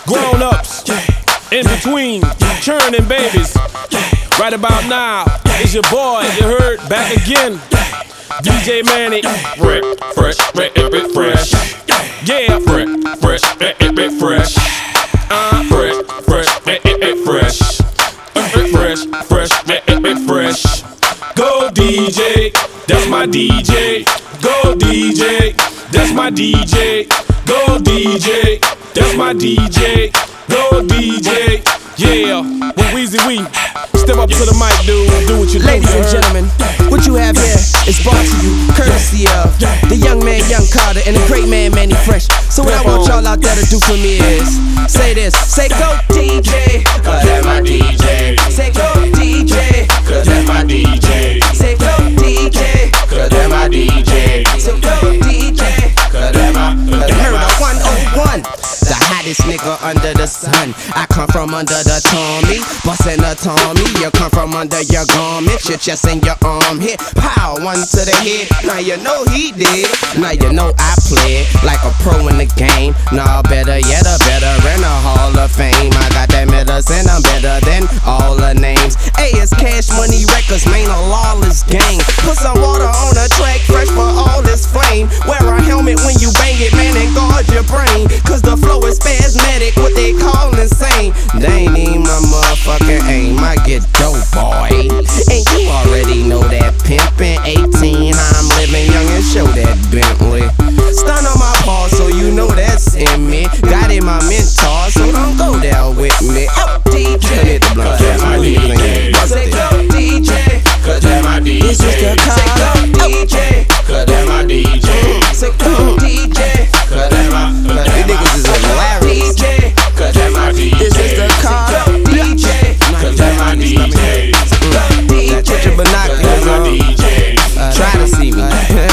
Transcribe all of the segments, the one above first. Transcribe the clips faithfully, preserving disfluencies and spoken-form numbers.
grown-ups, in between, churning babies. Right about now, it's your boy, you heard, back again. D J Manny, fresh, fresh, fresh, fresh. Yeah, fresh, fresh, fresh, fresh. Uh, fresh, fresh, fresh. Fresh, fresh, fresh. Go D J, that's my D J. Go D J, that's my D J. Go D J, that's my D J. Go D J, yeah. With Weezy We, step up to the mic, dude. Do what you do. Ladies and gentlemen, what you have here is brought to you courtesy of the young man, Young Carter, and the great man, Manny Fresh. So what I want y'all out there to do for me is say this, say go D J, cause that's my D J. Say go D J, cause that's my D J. Say go D J, cause that's my D J. So go D J, cause that's my, cause you heard that's of one oh one, the hottest nigga under the sun. I come from under the Tommy, bustin' a Tommy. You come from under your garment, your chest and your arm hit. Pow, one to the head. Now you know he did. Now you know I played like a pro in the game. Nah, better yet, a veteran, a Hall of Fame. I got that medicine, I'm better than all the names. A is Cash Money Records, man, a lawless gang. Put some water on the track, fresh for all this flame. Wear a helmet when you bang it, man, and guard your brain. Cause the flow is spasmodic, what they call insane. They ain't even my motherfucking aim. I get dope, boy. And you already know that pimpin'. eighteen, I'm living young and show that Bentley. Stun on my paw, so you know that's in me. Got in my mentor, so don't go there with me. Oh, D J, cause that's my D J. Say go D J, cause that's my D J. this is the car. Say go D J, cause that's my D J. say go D J, cause that's my, cause that's these niggas is hilarious. D J, cause that's my D J. this is the car. D J, cause that's my D J. D J, put your binoculars my on. D J. Try to see me.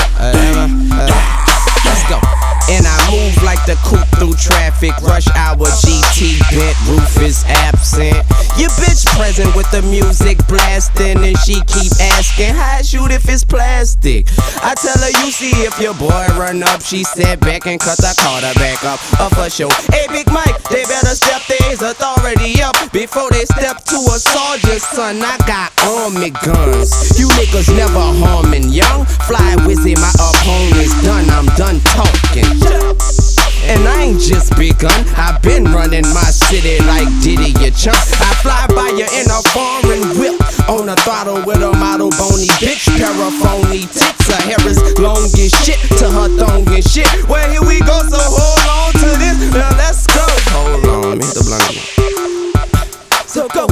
Let's go. And I move like the coupe through traffic. Rush hour G T bent, roof is absent. Your bitch present with the music blasting, and she keep asking how I shoot if it's plastic. I tell her you see if your boy run up. She sat back and cut the Carter back up. Up for show. Hey Big Mike, they better step their authority up before they step to a sergeant, son. I got army guns. You niggas never harming young. Fly wizzy, my opponent's done. I'm done talking. And I ain't just begun. I've been running my city like Diddy, you chump. I fly by you in a foreign whip, on a throttle with a model bony bitch. Paraphony tits, her hair is long as shit to her thong and shit. Well, here we go, so hold on to this. Now let's go. Hold on, let me hit the blunt. So go.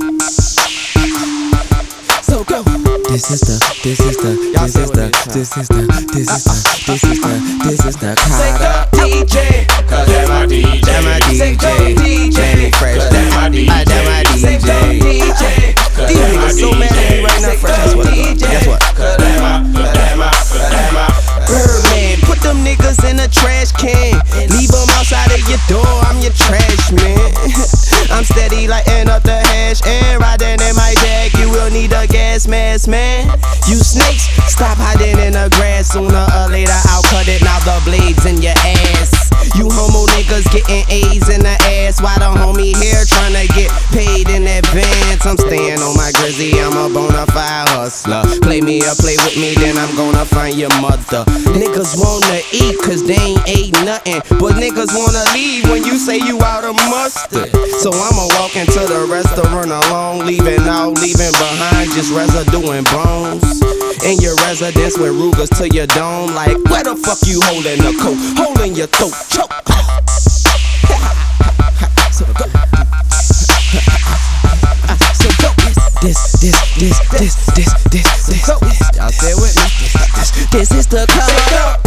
So go. This is the, this is the, this is the, this is the, this is the, this is the, this is the Carter. D J, cause that's my D J. that's my D J, Manny Fresh, that's my D J, that's my D J. These niggas so mad at me right now, Fresh. Guess what? Guess what? Cause that's my, cause that's my, cause that's my. Birdman, put them niggas in a trash can. Leave them outside of your door, I'm your trash man. I'm steady lighting up the hash and riding in my bag. You will need a gas mask, man. You snakes, stop hiding in the grass. Sooner or later I'll cut it, now the blades in your ass. You homo niggas getting A's in the ass, while the homie here tryna get paid in advance. I'm staying on my grizzy, I'm a bona fide hustler. Play me or play with me, then I'm gonna find your mother. Niggas wanna eat cause they ain't ate nothing, but niggas wanna leave when you say you out of mustard. So I'ma walk into the restaurant alone, leaving out, leaving behind just residue and bones. In your residence with Rugers to your dome, like where the fuck you holding the coat? Holding your throat, choke. So go. So go. This, this, this, this, this, this, this, this. Y'all stay with me. This, this, this is the color.